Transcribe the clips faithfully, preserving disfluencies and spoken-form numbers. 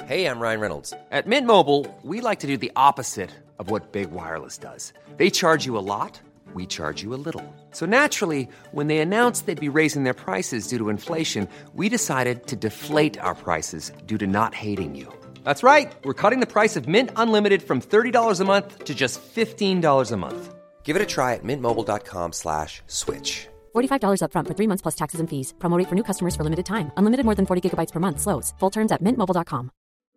Hey, I'm Ryan Reynolds. At Mint Mobile, we like to do the opposite of what Big Wireless does. They charge you a lot, we charge you a little. So naturally, when they announced they'd be raising their prices due to inflation, we decided to deflate our prices due to not hating you. That's right. We're cutting the price of Mint Unlimited from thirty dollars a month to just fifteen dollars a month. Give it a try at mintmobile.com slash switch. forty-five dollars up front for three months plus taxes and fees. Promo rate for new customers for limited time. Unlimited more than forty gigabytes per month. Slows full terms at mint mobile dot com.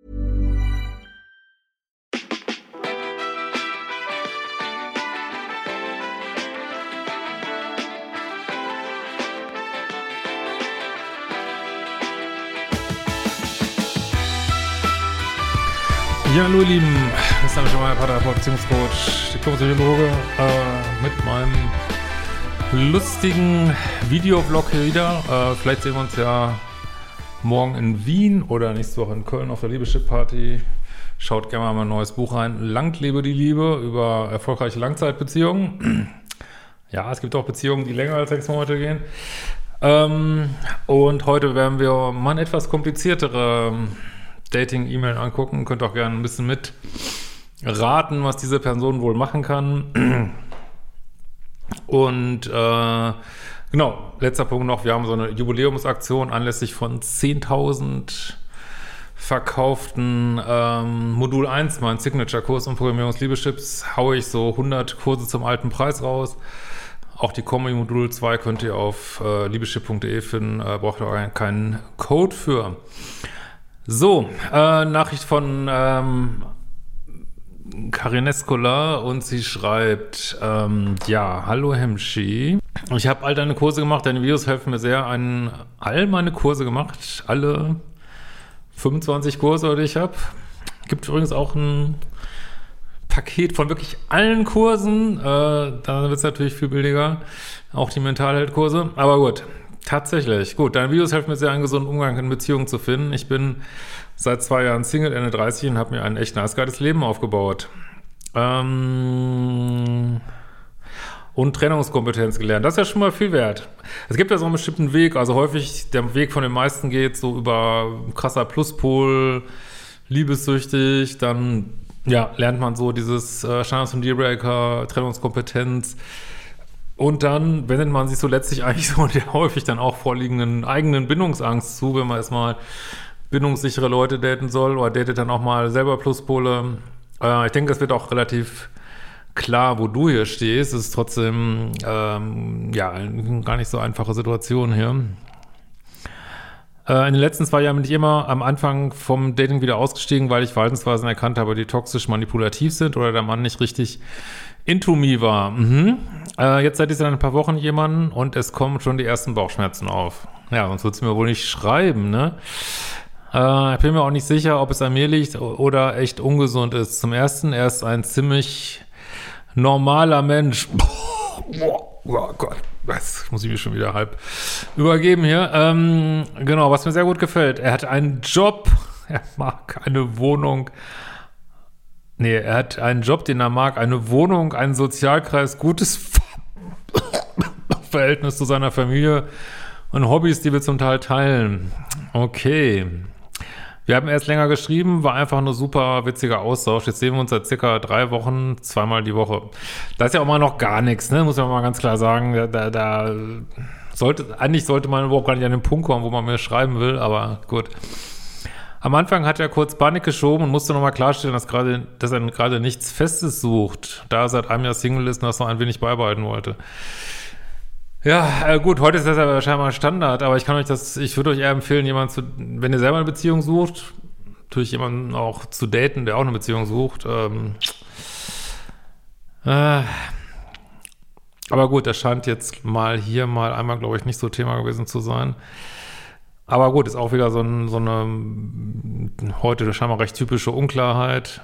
Ja, hallo ihr Lieben, das ist schon mal Paartherapeut, Beziehungscoach, Diplompsychologe äh, mit meinem lustigen Videoblog hier wieder. Äh, vielleicht sehen wir uns ja morgen in Wien oder nächste Woche in Köln auf der Liebeschip-Party. Schaut gerne mal mein neues Buch rein. Lang lebe die Liebe über erfolgreiche Langzeitbeziehungen. Ja, es gibt auch Beziehungen, die länger als sechs Monate gehen. Ähm, und heute werden wir mal eine etwas kompliziertere Dating-E-Mail angucken. Könnt auch gerne ein bisschen mit raten, was diese Person wohl machen kann. Und äh, genau, letzter Punkt noch, wir haben so eine Jubiläumsaktion anlässlich von zehntausend verkauften ähm, Modul eins, mein Signature-Kurs und Programmierungs-Liebeschips, haue ich so hundert Kurse zum alten Preis raus. Auch die Kombi-Modul zwei könnt ihr auf äh, liebeschip punkt de finden, äh, braucht ihr keinen Code für. So, äh, Nachricht von ähm, Karin Escola und sie schreibt, ähm, ja, hallo Hemschi, ich habe all deine Kurse gemacht, deine Videos helfen mir sehr, einen, all meine Kurse gemacht, alle fünfundzwanzig Kurse, die ich habe. Gibt übrigens auch ein Paket von wirklich allen Kursen, äh, da wird es natürlich viel billiger, auch die Mentalheld-Kurse, aber gut. Tatsächlich. Gut, deine Videos helfen mir sehr, einen gesunden Umgang in Beziehungen zu finden. Ich bin seit zwei Jahren Single, Ende dreißig und habe mir ein echt nice, geiles Leben aufgebaut. Ähm und Trennungskompetenz gelernt. Das ist ja schon mal viel wert. Es gibt ja so einen bestimmten Weg, also häufig, der Weg von den meisten geht so über krasser Pluspol, liebessüchtig, dann ja, lernt man so dieses äh, Standards und Dealbreaker, Trennungskompetenz. Und dann wendet man sich so letztlich eigentlich so der häufig dann auch vorliegenden eigenen Bindungsangst zu, wenn man erstmal bindungssichere Leute daten soll oder datet dann auch mal selber Pluspole. Äh, ich denke, es wird auch relativ klar, wo du hier stehst. Es ist trotzdem ähm, ja eine gar nicht so einfache Situation hier. Äh, in den letzten zwei Jahren bin ich immer am Anfang vom Dating wieder ausgestiegen, weil ich Verhaltensweisen erkannt habe, die toxisch manipulativ sind oder der Mann nicht richtig into me war. Mhm. Äh, jetzt seit ein paar Wochen jemanden und es kommen schon die ersten Bauchschmerzen auf. Ja, sonst würdest du mir wohl nicht schreiben, ne? Äh, ich bin mir auch nicht sicher, ob es an mir liegt oder echt ungesund ist. Zum Ersten, er ist ein ziemlich normaler Mensch. Boah, oh Gott, das muss ich mir schon wieder halb übergeben hier. Ähm, genau, was mir sehr gut gefällt. Er hat einen Job, er mag eine Wohnung. Nee, er hat einen Job, den er mag, eine Wohnung, einen Sozialkreis, gutes Verhältnis zu seiner Familie und Hobbys, die wir zum Teil teilen. Okay. Wir haben erst länger geschrieben, war einfach nur super witziger Austausch. Jetzt sehen wir uns seit circa drei Wochen, zweimal die Woche. Das ist ja auch mal noch gar nichts, ne? Muss man mal ganz klar sagen. Da, da, da sollte, eigentlich sollte man überhaupt gar nicht an den Punkt kommen, wo man mir schreiben will, aber gut. Am Anfang hat er kurz Panik geschoben und musste nochmal klarstellen, dass, gerade, dass er gerade nichts Festes sucht, da er seit einem Jahr Single ist und das noch ein wenig beibehalten wollte. Ja, äh, gut, heute ist das ja scheinbar Standard, aber ich kann euch das, ich würde euch eher empfehlen, jemanden zu, wenn ihr selber eine Beziehung sucht, natürlich jemanden auch zu daten, der auch eine Beziehung sucht. Ähm, äh, aber gut, das scheint jetzt mal hier mal einmal, glaube ich, nicht so Thema gewesen zu sein. Aber gut, ist auch wieder so, ein, so eine heute scheinbar recht typische Unklarheit.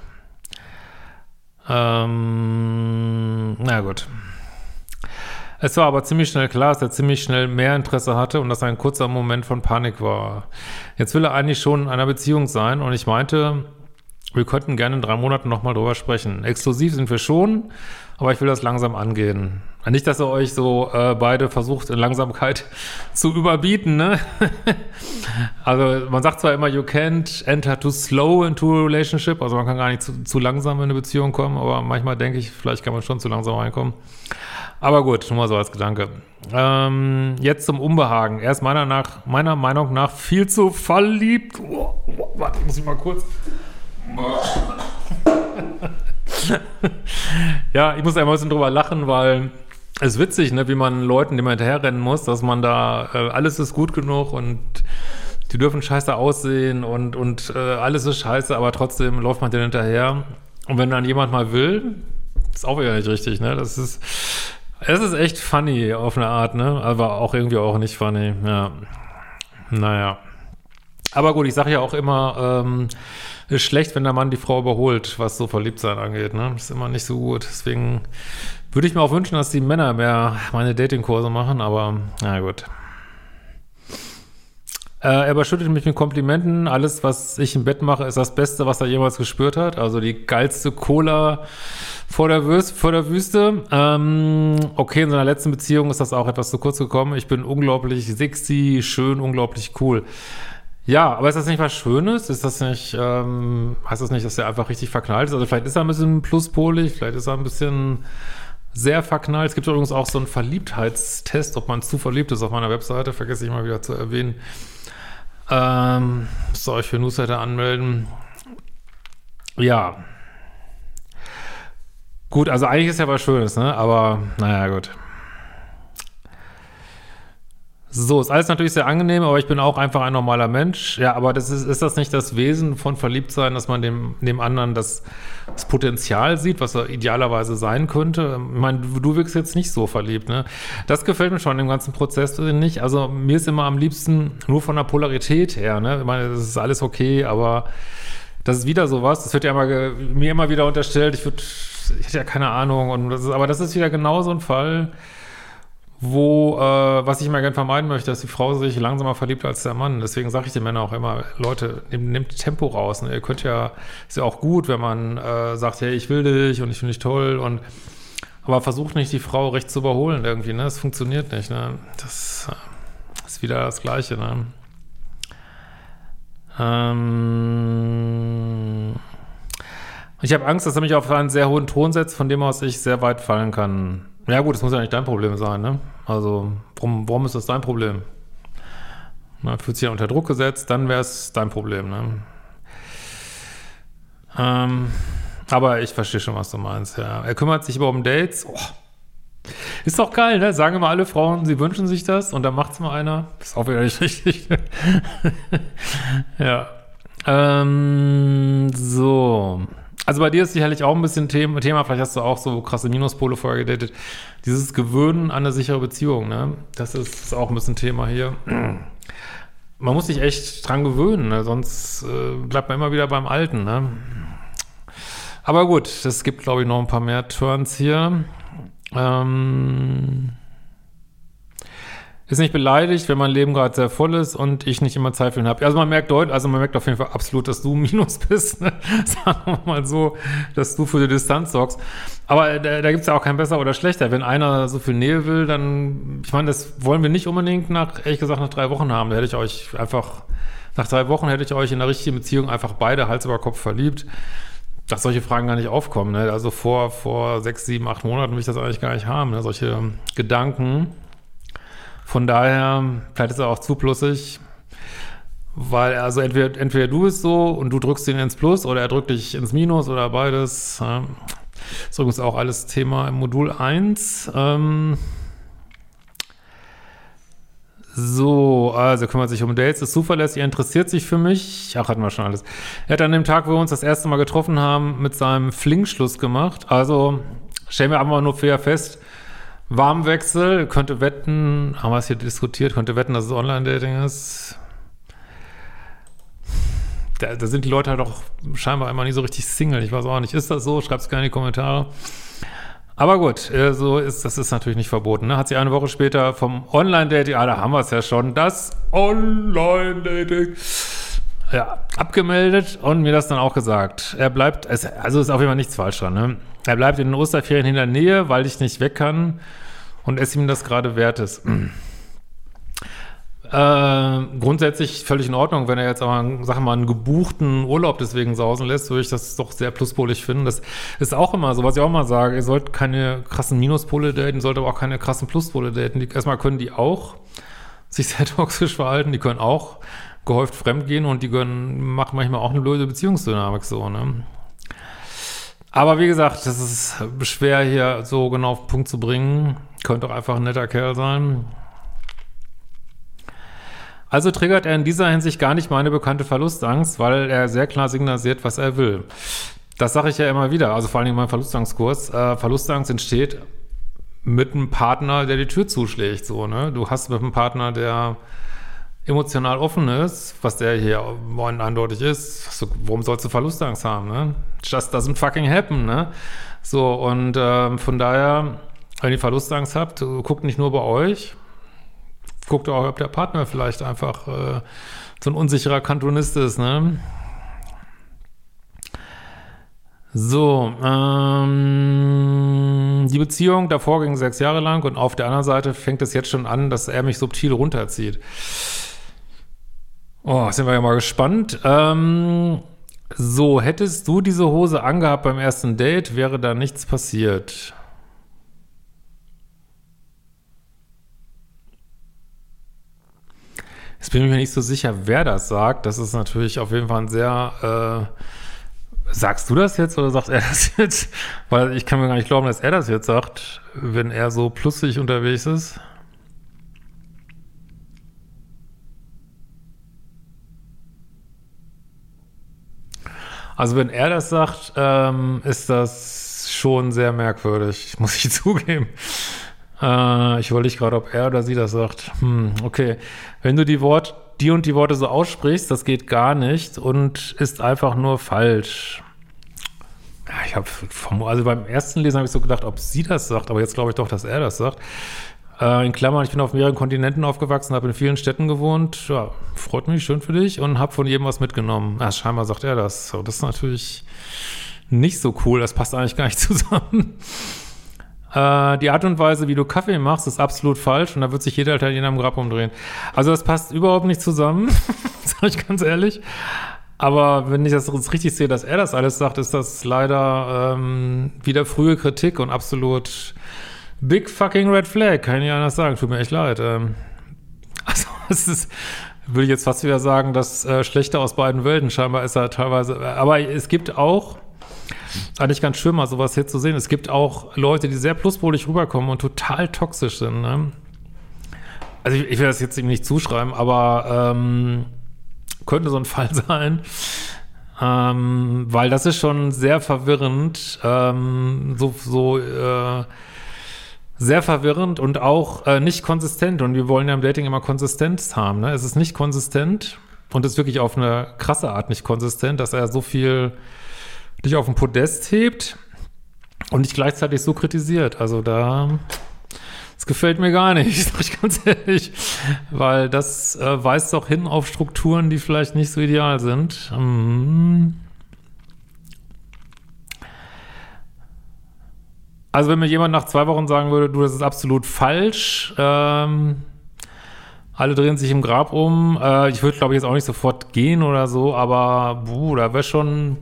Ähm, na gut. Es war aber ziemlich schnell klar, dass er ziemlich schnell mehr Interesse hatte und dass ein kurzer Moment von Panik war. Jetzt will er eigentlich schon in einer Beziehung sein und ich meinte, Wir könnten gerne in drei Monaten nochmal drüber sprechen. Exklusiv sind wir schon, aber ich will das langsam angehen. Nicht, dass ihr euch so äh, beide versucht, in Langsamkeit zu überbieten, ne? Also man sagt zwar immer, you can't enter too slow into a relationship, also man kann gar nicht zu, zu langsam in eine Beziehung kommen, aber manchmal denke ich, vielleicht kann man schon zu langsam reinkommen. Aber gut, nur mal so als Gedanke. Ähm, jetzt zum Unbehagen. Er ist meiner, nach, meiner Meinung nach viel zu verliebt. Oh, oh, warte, muss ich mal kurz... Ja, ich muss einmal ein bisschen drüber lachen, weil es ist witzig, ne, wie man Leuten, denen man hinterherrennen muss, dass man da, äh, alles ist gut genug und die dürfen scheiße aussehen und, und äh, alles ist scheiße, aber trotzdem läuft man denen hinterher. Und wenn dann jemand mal will, ist auch wieder nicht richtig, ne? Das ist, es ist echt funny auf eine Art, ne? Aber auch irgendwie auch nicht funny, ja. Naja. Aber gut, ich sage ja auch immer, ähm, ist schlecht, wenn der Mann die Frau überholt, was so Verliebtsein angeht, ne? Das ist immer nicht so gut. Deswegen würde ich mir auch wünschen, dass die Männer mehr meine Datingkurse machen, aber na gut. Äh, er überschüttet mich mit Komplimenten. Alles, was ich im Bett mache, ist das Beste, was er jemals gespürt hat. Also die geilste Cola vor der, Wüste, vor der Wüste. Ähm, okay, in seiner letzten Beziehung ist das auch etwas zu kurz gekommen. Ich bin unglaublich sexy, schön, unglaublich cool. Ja, aber ist das nicht was Schönes? Ist das nicht, ähm, heißt das nicht, dass er einfach richtig verknallt ist? Also vielleicht ist er ein bisschen pluspolig, vielleicht ist er ein bisschen sehr verknallt. Es gibt übrigens auch so einen Verliebtheitstest, ob man zu verliebt ist auf meiner Webseite, vergesse ich mal wieder zu erwähnen. Ähm, müsst ihr euch für Newsletter anmelden. Ja. Gut, also eigentlich ist ja was Schönes, ne? Aber, naja, gut. So, ist alles natürlich sehr angenehm, aber ich bin auch einfach ein normaler Mensch. Ja, aber das ist, ist das nicht das Wesen von Verliebtsein, dass man dem, dem anderen das, das Potenzial sieht, was er idealerweise sein könnte? Ich meine, du, du wirkst jetzt nicht so verliebt, ne? Das gefällt mir schon im ganzen Prozess nicht. Also mir ist immer am liebsten nur von der Polarität her, ne? Ich meine, das ist alles okay, aber das ist wieder sowas. Das wird ja immer, mir immer wieder unterstellt, ich würde, ich hätte ja keine Ahnung. Und das ist, aber das ist wieder genau so ein Fall, wo, äh, was ich immer gerne vermeiden möchte, dass die Frau sich langsamer verliebt als der Mann. Deswegen sage ich den Männern auch immer, Leute, nehmt, nehmt Tempo raus. Ne? Ihr könnt ja, ist ja auch gut, wenn man äh, sagt, hey, ich will dich und ich finde dich toll. Und aber versucht nicht, die Frau recht zu überholen irgendwie. Ne? Das funktioniert nicht. Ne? Das äh, ist wieder das Gleiche. Ne? Ähm, ich habe Angst, dass er mich auf einen sehr hohen Thron setzt, von dem aus ich sehr weit fallen kann. Ja gut, das muss ja nicht dein Problem sein, ne? Also, warum, warum ist das dein Problem? Na, fühlt sich ja unter Druck gesetzt, dann wäre es dein Problem, ne? Ähm, aber ich verstehe schon, was du meinst, ja. Er kümmert sich aber um Dates. Oh. Ist doch geil, ne? Sagen immer alle Frauen, sie wünschen sich das und dann macht's mal einer. Ist auch wieder nicht richtig. Ja. Ähm, so. Also bei dir ist sicherlich auch ein bisschen Thema, Thema, vielleicht hast du auch so krasse Minuspole vorher gedatet. Dieses Gewöhnen an eine sichere Beziehung, ne? Das ist, ist auch ein bisschen Thema hier. Man muss sich echt dran gewöhnen, ne? Sonst äh, bleibt man immer wieder beim Alten, ne? Aber gut, es gibt, glaube ich, noch ein paar mehr Turns hier. Ähm... Ist nicht beleidigt, wenn mein Leben gerade sehr voll ist und ich nicht immer Zeit für ihn habe. Also man merkt deutlich, also man merkt auf jeden Fall absolut, dass du Minus bist, ne? Sagen wir mal so, dass du für die Distanz sorgst. Aber da, da gibt's ja auch kein besser oder schlechter. Wenn einer so viel Nähe will, dann, ich meine, das wollen wir nicht unbedingt nach, ehrlich gesagt, nach drei Wochen haben. Da hätte ich euch einfach, nach drei Wochen hätte ich euch in einer richtigen Beziehung einfach beide Hals über Kopf verliebt, dass solche Fragen gar nicht aufkommen, ne? Also vor, vor sechs, sieben, acht Monaten will ich das eigentlich gar nicht haben, ne? Solche Gedanken. Von daher, vielleicht ist er auch zu plussig, weil also entweder, entweder du bist so und du drückst ihn ins Plus oder er drückt dich ins Minus oder beides. Ja. Das ist übrigens auch alles Thema im Modul eins. Ähm so, also er kümmert sich um Dates, ist zuverlässig, er interessiert sich für mich. Ach, hatten wir schon alles. Er hat an dem Tag, wo wir uns das erste Mal getroffen haben, mit seinem Flink-Schluss gemacht. Also stellen wir einfach nur fair fest, Warmwechsel, könnte wetten, haben wir es hier diskutiert, könnte wetten, dass es Online-Dating ist. Da, da sind die Leute halt auch scheinbar immer nicht so richtig Single. Ich weiß auch nicht, ist das so? Schreibt es gerne in die Kommentare. Aber gut, äh, so ist, das ist natürlich nicht verboten, ne? Hat sie eine Woche später vom Online-Dating, ah, da haben wir es ja schon, das Online-Dating. ja, abgemeldet und mir das dann auch gesagt. Er bleibt, also ist auf jeden Fall nichts falsch dran, ne? Er bleibt in den Osterferien in der Nähe, weil ich nicht weg kann und es ihm das gerade wert ist. Äh, grundsätzlich völlig in Ordnung, wenn er jetzt aber, sag mal, einen gebuchten Urlaub deswegen sausen lässt, würde ich das doch sehr pluspolig finden. Das ist auch immer so, was ich auch mal sage, ihr sollt keine krassen Minuspole daten, ihr sollt aber auch keine krassen Pluspole daten. Die, erstmal können die auch sich sehr toxisch verhalten, die können auch gehäuft fremdgehen und die können, machen manchmal auch eine blöde Beziehungsdynamik so, ne? Aber wie gesagt, das ist schwer hier so genau auf den Punkt zu bringen. Könnte auch einfach ein netter Kerl sein. Also triggert er in dieser Hinsicht gar nicht meine bekannte Verlustangst, weil er sehr klar signalisiert, was er will. Das sage ich ja immer wieder, also vor allem in meinem Verlustangstkurs. Äh, Verlustangst entsteht mit einem Partner, der die Tür zuschlägt, so, ne? Du hast mit einem Partner, der emotional offen ist, was der hier moin eindeutig ist. So, warum sollst du Verlustangst haben, ne? Just doesn't fucking happen, ne? So, und äh, von daher, wenn ihr Verlustangst habt, guckt nicht nur bei euch, guckt auch, ob der Partner vielleicht einfach äh, so ein unsicherer Kantonist ist, ne? So, ähm, die Beziehung davor ging sechs Jahre lang und auf der anderen Seite fängt es jetzt schon an, dass er mich subtil runterzieht. Oh, sind wir ja mal gespannt. Ähm, so, hättest du diese Hose angehabt beim ersten Date, wäre da nichts passiert. Jetzt bin ich mir nicht so sicher, wer das sagt. Das ist natürlich auf jeden Fall ein sehr, äh, sagst du das jetzt oder sagt er das jetzt? Weil ich kann mir gar nicht glauben, dass er das jetzt sagt, wenn er so plussig unterwegs ist. Also wenn er das sagt, ähm, ist das schon sehr merkwürdig, muss ich zugeben. Äh, ich überlege gerade, ob er oder sie das sagt. Hm, okay. Wenn du die Wort, die und die Worte so aussprichst, das geht gar nicht und ist einfach nur falsch. Ja, ich habe, also beim ersten Lesen habe ich so gedacht, ob sie das sagt, aber jetzt glaube ich doch, dass er das sagt. Äh, in Klammern, ich bin auf mehreren Kontinenten aufgewachsen, habe in vielen Städten gewohnt. Ja, freut mich, schön für dich und habe von jedem was mitgenommen. Ja, scheinbar sagt er das. So, das ist natürlich nicht so cool, das passt eigentlich gar nicht zusammen. Äh, die Art und Weise, wie du Kaffee machst, ist absolut falsch und da wird sich jeder Italiener im Grab umdrehen. Also das passt überhaupt nicht zusammen, sage ich ganz ehrlich. Aber wenn ich das richtig sehe, dass er das alles sagt, ist das leider ähm, wieder frühe Kritik und absolut big fucking red flag, kann ich nicht anders sagen. Tut mir echt leid. Ähm, also es ist, würde ich jetzt fast wieder sagen, das äh, Schlechte aus beiden Welten. Scheinbar ist er teilweise, aber es gibt auch, eigentlich ganz schön mal sowas hier zu sehen, es gibt auch Leute, die sehr pluspolig rüberkommen und total toxisch sind, ne? Also ich, ich will das jetzt ihm nicht zuschreiben, aber ähm, könnte so ein Fall sein, ähm, weil das ist schon sehr verwirrend, ähm, so, so äh, sehr verwirrend und auch äh, nicht konsistent. Und wir wollen ja im Dating immer Konsistenz haben, ne? Es ist nicht konsistent und ist wirklich auf eine krasse Art nicht konsistent, dass er so viel dich auf den Podest hebt und dich gleichzeitig so kritisiert. Also da, das gefällt mir gar nicht, sag ich ganz ehrlich, weil das äh, weist doch hin auf Strukturen, die vielleicht nicht so ideal sind. Mhm. Also wenn mir jemand nach zwei Wochen sagen würde, du, das ist absolut falsch, ähm, alle drehen sich im Grab um, äh, ich würde, glaube ich, jetzt auch nicht sofort gehen oder so, aber buh, da wäre schon,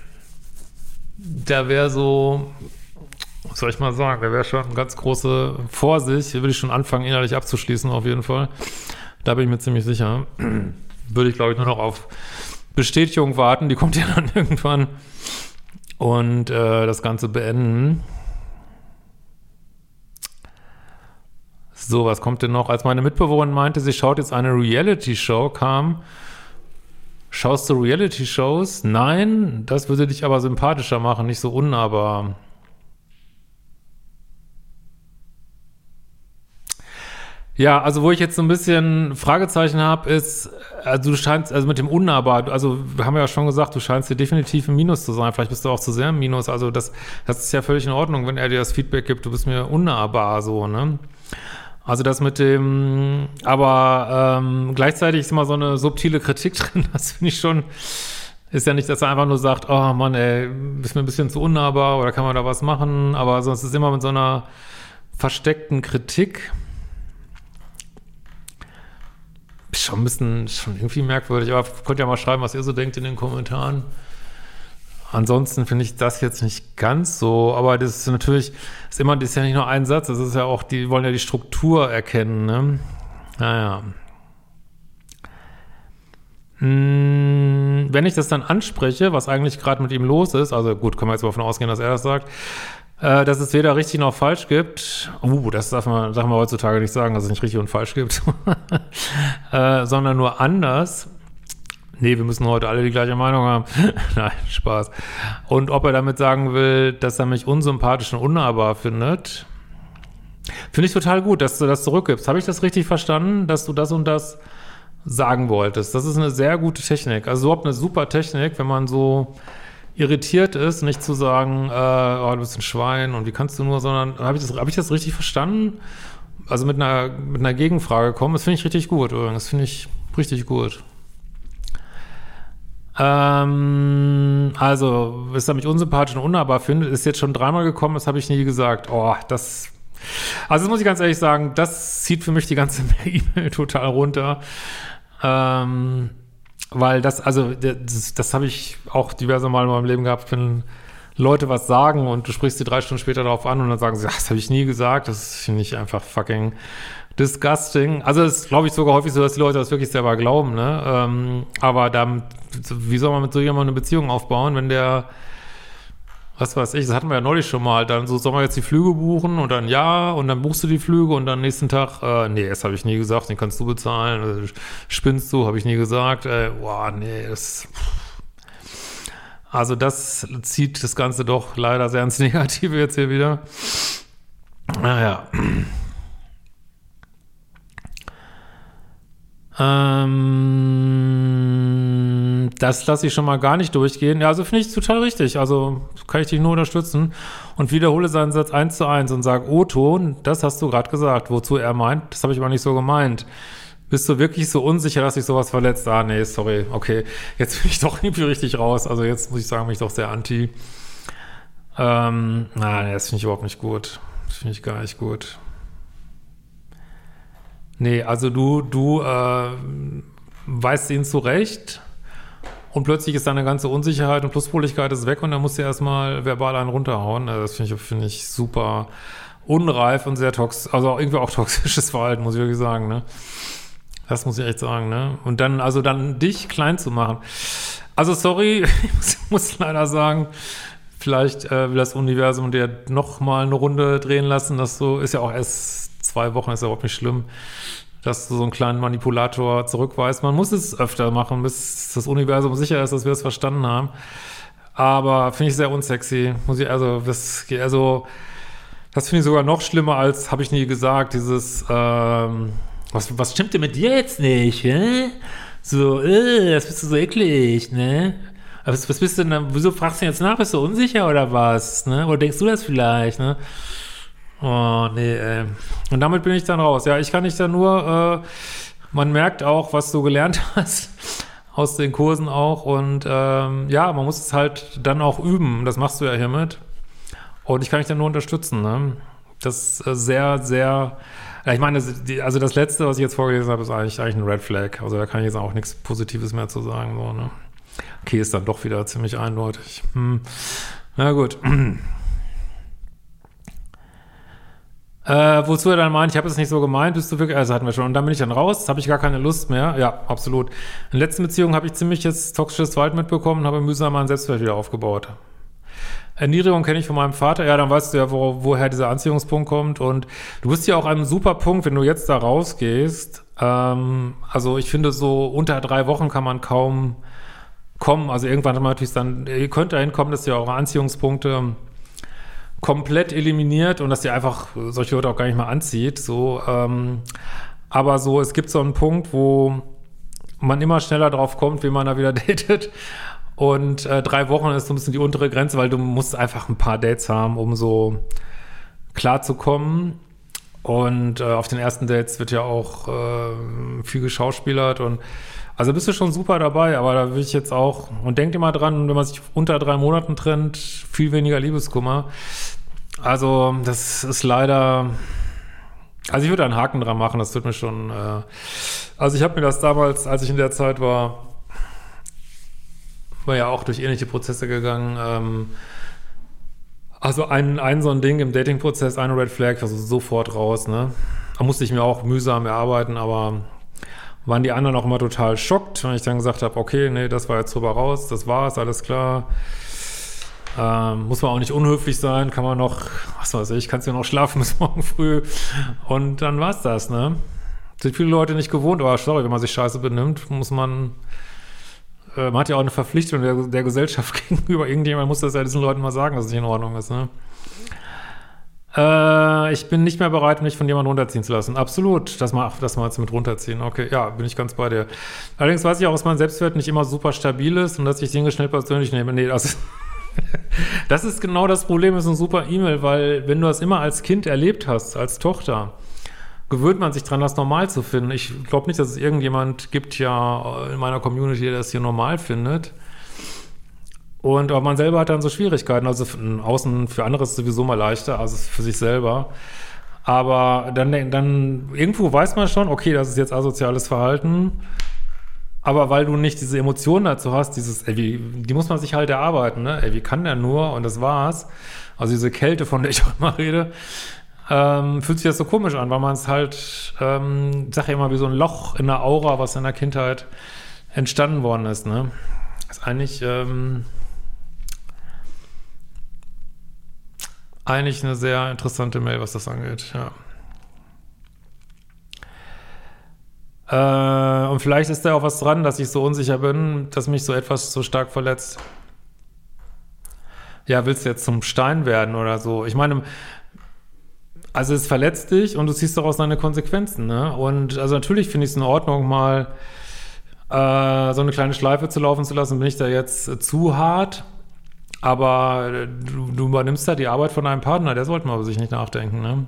da wäre so, was soll ich mal sagen, da wäre schon eine ganz große Vorsicht, würde ich schon anfangen, innerlich abzuschließen auf jeden Fall. Da bin ich mir ziemlich sicher. Würde ich, glaube ich, nur noch auf Bestätigung warten, die kommt ja dann irgendwann und äh, das Ganze beenden. So, was kommt denn noch? Als meine Mitbewohnerin meinte, sie schaut jetzt eine Reality-Show, kam, schaust du Reality-Shows? Nein, das würde dich aber sympathischer machen, nicht so unnahbar. Ja, also wo ich jetzt so ein bisschen Fragezeichen habe, ist, also du scheinst, also mit dem unnahbar, also wir haben ja schon gesagt, du scheinst dir definitiv im Minus zu sein, vielleicht bist du auch zu sehr im Minus, also das, das ist ja völlig in Ordnung, wenn er dir das Feedback gibt, du bist mir unnahbar, so, ne? Also das mit dem, aber ähm, gleichzeitig ist immer so eine subtile Kritik drin, das finde ich schon, ist ja nicht, dass er einfach nur sagt, oh Mann, ey, ist mir ein bisschen zu unnahbar oder kann man da was machen, aber sonst ist es immer mit so einer versteckten Kritik. Schon ein bisschen, schon irgendwie merkwürdig, aber könnt ihr mal schreiben, was ihr so denkt in den Kommentaren. Ansonsten finde ich das jetzt nicht ganz so, aber das ist natürlich, ist immer, das ist ja nicht nur ein Satz, das ist ja auch, die wollen ja die Struktur erkennen, ne? Naja. Hm, wenn ich das dann anspreche, was eigentlich gerade mit ihm los ist, also gut, können wir jetzt mal davon ausgehen, dass er das sagt, äh, dass es weder richtig noch falsch gibt, uh, das darf man, darf man heutzutage nicht sagen, dass es nicht richtig und falsch gibt, äh, sondern nur anders. Nee, wir müssen heute alle die gleiche Meinung haben. Nein, Spaß. Und ob er damit sagen will, dass er mich unsympathisch und unnahbar findet, finde ich total gut, dass du das zurückgibst. Habe ich das richtig verstanden, dass du das und das sagen wolltest? Das ist eine sehr gute Technik. Also überhaupt eine super Technik, wenn man so irritiert ist, nicht zu sagen, äh, oh, du bist ein Schwein und wie kannst du nur, sondern habe ich das, habe ich das richtig verstanden? Also mit einer, mit einer Gegenfrage kommen, das finde ich richtig gut übrigens. Das finde ich richtig gut. Ähm, also, dass er mich unsympathisch und unnahbar findet, ist jetzt schon dreimal gekommen, das habe ich nie gesagt. Oh, das, also das muss ich ganz ehrlich sagen, das zieht für mich die ganze E-Mail total runter. Ähm, weil das, also, das, das habe ich auch diverse Mal in meinem Leben gehabt, wenn Leute was sagen und du sprichst sie drei Stunden später darauf an und dann sagen sie, ach, das habe ich nie gesagt, das finde ich einfach fucking disgusting. Also es ist, glaube ich, sogar häufig so, dass die Leute das wirklich selber glauben, ne? Ähm, aber dann, wie soll man mit so jemandem eine Beziehung aufbauen, wenn der, was weiß ich, das hatten wir ja neulich schon mal, dann so, sollen wir jetzt die Flüge buchen und dann ja, und dann buchst du die Flüge und dann nächsten Tag, äh, nee, das habe ich nie gesagt, den kannst du bezahlen, also, spinnst du, habe ich nie gesagt, äh, boah, nee, das, also das zieht das Ganze doch leider sehr ins Negative jetzt hier wieder. Naja. Ähm, das lasse ich schon mal gar nicht durchgehen. Ja, also finde ich total richtig. Also kann ich dich nur unterstützen und wiederhole seinen Satz eins zu eins und sage, O-Ton, das hast du gerade gesagt. Wozu er meint, das habe ich aber nicht so gemeint. Bist du wirklich so unsicher, dass sich sowas verletzt? Ah, nee, sorry, okay. Jetzt bin ich doch irgendwie richtig raus. Also jetzt muss ich sagen, bin ich doch sehr anti. Ähm, nein, das finde ich überhaupt nicht gut. Das finde ich gar nicht gut. Nee, also du, du äh, weißt ihn zurecht und plötzlich ist deine ganze Unsicherheit und Pluspoligkeit ist weg und dann musst du erstmal verbal einen runterhauen. Also das finde ich, finde ich super unreif und sehr toxisch, also irgendwie auch toxisches Verhalten, muss ich wirklich sagen, ne? Das muss ich echt sagen, ne? Und dann, also dann dich klein zu machen. Also sorry, ich muss, muss leider sagen, vielleicht äh, will das Universum dir noch mal eine Runde drehen lassen, dass du, ist ja auch erst zwei Wochen, ist ja überhaupt nicht schlimm, dass du so einen kleinen Manipulator zurückweist. Man muss es öfter machen, bis das Universum sicher ist, dass wir es verstanden haben. Aber finde ich sehr unsexy. Muss ich, also, das, also, das finde ich sogar noch schlimmer als, habe ich nie gesagt, dieses, ähm, was, was stimmt denn mit dir jetzt nicht, hä? So, äh, das bist du so eklig, ne? Was, was bist du denn, wieso fragst du jetzt nach, bist du unsicher oder was, ne? Oder denkst du das vielleicht, ne? Oh, nee, ey. Und damit bin ich dann raus. Ja, ich kann nicht da nur, äh, man merkt auch, was du gelernt hast, aus den Kursen auch. Und ähm, ja, man muss es halt dann auch üben. Das machst du ja hiermit. Und ich kann dich dann nur unterstützen, ne? Das ist äh, sehr, sehr, ja, ich meine, das, die, also das Letzte, was ich jetzt vorgelesen habe, ist eigentlich, eigentlich ein Red Flag. Also da kann ich jetzt auch nichts Positives mehr zu sagen, so, ne? Okay, ist dann doch wieder ziemlich eindeutig. Hm. Na gut. Äh, wozu er dann meint, ich habe es nicht so gemeint, bist du wirklich, also hatten wir schon, und dann bin ich dann raus, habe ich gar keine Lust mehr, ja, absolut. In der letzten Beziehung habe ich ziemliches toxisches Verhalten mitbekommen und habe mühsam meinen Selbstwert wieder aufgebaut. Erniedrigung kenne ich von meinem Vater, ja, dann weißt du ja, wo, woher dieser Anziehungspunkt kommt und du bist ja auch an einem super Punkt, wenn du jetzt da rausgehst, ähm, also ich finde, so unter drei Wochen kann man kaum kommen, also irgendwann hat man natürlich dann, ihr könnt dahin kommen, dass ihr eure Anziehungspunkte komplett eliminiert und dass ihr einfach solche Leute auch gar nicht mehr anzieht, so, ähm, aber so, es gibt so einen Punkt, wo man immer schneller drauf kommt, wie man da wieder datet und äh, drei Wochen ist so ein bisschen die untere Grenze, weil du musst einfach ein paar Dates haben, um so klar zu kommen Und äh, auf den ersten Dates wird ja auch äh, viel geschauspielert und also bist du schon super dabei, aber da will ich jetzt auch, und denk dir mal dran, wenn man sich unter drei Monaten trennt, viel weniger Liebeskummer. Also das ist leider, also ich würde einen Haken dran machen, das tut mir schon, äh, also ich habe mir das damals, als ich in der Zeit war, war ja auch durch ähnliche Prozesse gegangen, ähm, also ein, ein so ein Ding im Dating-Prozess, eine Red Flag, also sofort raus, ne. Da musste ich mir auch mühsam erarbeiten, aber waren die anderen auch immer total schockt, wenn ich dann gesagt habe, okay, nee, das war jetzt drüber raus, das war's, alles klar. Ähm, muss man auch nicht unhöflich sein, kann man noch, was weiß ich, kannst ja noch schlafen bis morgen früh und dann war's das, ne. Sind viele Leute nicht gewohnt, aber sorry, wenn man sich scheiße benimmt, muss man, äh, man hat ja auch eine Verpflichtung der, der Gesellschaft gegenüber, irgendjemand muss das ja diesen Leuten mal sagen, dass es nicht in Ordnung ist, ne. Äh, ich bin nicht mehr bereit, mich von jemandem runterziehen zu lassen. Absolut, das mal, das mal jetzt mit runterziehen. Okay, ja, bin ich ganz bei dir. Allerdings weiß ich auch, dass mein Selbstwert nicht immer super stabil ist und dass ich Dinge schnell persönlich nehme. Nee, das ist, das ist genau das Problem, ist ein super E-Mail, weil wenn du das immer als Kind erlebt hast, als Tochter, gewöhnt man sich dran, das normal zu finden. Ich glaube nicht, dass es irgendjemand gibt ja in meiner Community, der das hier normal findet. Und aber man selber hat dann so Schwierigkeiten, also von außen für andere ist es sowieso mal leichter, also für sich selber. Aber dann, dann irgendwo weiß man schon, okay, das ist jetzt asoziales Verhalten, aber weil du nicht diese Emotionen dazu hast, dieses, ey, wie, die muss man sich halt erarbeiten, ne? Ey, wie kann der nur? Und das war's. Also diese Kälte, von der ich auch immer rede, ähm, fühlt sich das so komisch an, weil man es halt, ähm, ich sag ja immer, wie so ein Loch in der Aura, was in der Kindheit entstanden worden ist, ne? Das ist eigentlich, ähm, Eigentlich eine sehr interessante Mail, was das angeht, ja. Äh, und vielleicht ist da auch was dran, dass ich so unsicher bin, dass mich so etwas so stark verletzt. Ja, willst du jetzt zum Stein werden oder so? Ich meine, also es verletzt dich und du ziehst daraus deine Konsequenzen, ne? Und also natürlich finde ich es in Ordnung, mal äh, so eine kleine Schleife zu laufen zu lassen, bin ich da jetzt äh, zu hart. Aber du, du übernimmst da die Arbeit von deinem Partner, der sollte mal über sich nicht nachdenken, ne?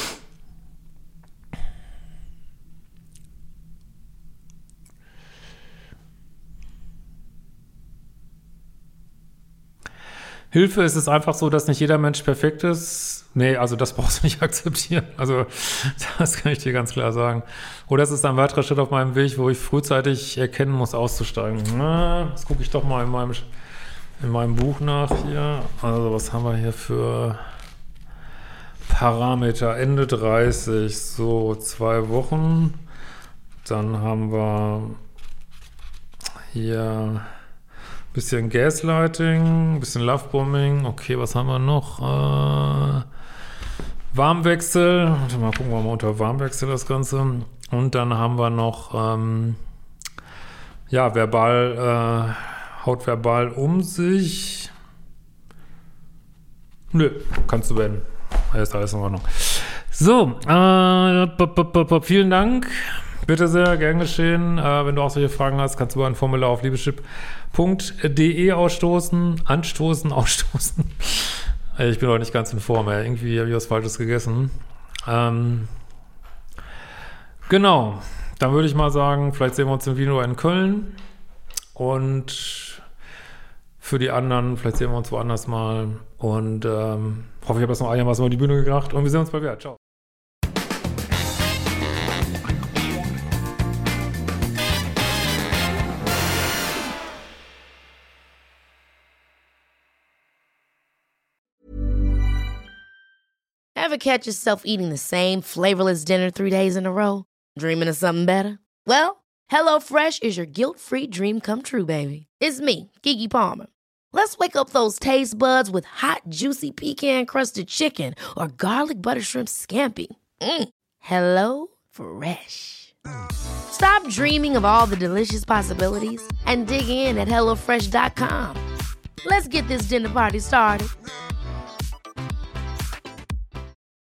Hilfe ist es einfach so, dass nicht jeder Mensch perfekt ist. Nee, also das brauchst du nicht akzeptieren. Also das kann ich dir ganz klar sagen. Oder es ist ein weiterer Schritt auf meinem Weg, wo ich frühzeitig erkennen muss, auszusteigen. Na, jetzt gucke ich doch mal in meinem... in meinem Buch nach hier. Also was haben wir hier für Parameter? Ende dreißig, so zwei Wochen. Dann haben wir hier ein bisschen Gaslighting, ein bisschen Lovebombing. Okay, was haben wir noch? Äh, Warmwechsel. Mal gucken wir mal unter Warmwechsel das Ganze. Und dann haben wir noch ähm, ja, verbal äh, haut verbal um sich. Nö, kannst du werden. Ist alles in Ordnung. So, äh, b- b- b- vielen Dank. Bitte sehr, gern geschehen. Äh, wenn du auch solche Fragen hast, kannst du über ein Formular auf liebeschip punkt de ausstoßen, anstoßen, ausstoßen. Ich bin heute nicht ganz in Form, ey. Irgendwie habe ich was Falsches gegessen. Ähm, genau, dann würde ich mal sagen, vielleicht sehen wir uns im Video in Köln. Und für die anderen, vielleicht sehen wir uns woanders mal. Und ähm, hoffe, ich habe das noch einigermaßen über die Bühne gebracht. Und wir sehen uns bald wieder. Ciao. Ever catch yourself eating the same flavorless dinner three days in a row? Dreaming of something better? Well, HelloFresh is your guilt-free dream come true, baby. It's me, Keke Palmer. Let's wake up those taste buds with hot, juicy pecan-crusted chicken or garlic butter shrimp scampi. Mm. Hello Fresh. Stop dreaming of all the delicious possibilities and dig in at hello fresh dot com. Let's get this dinner party started.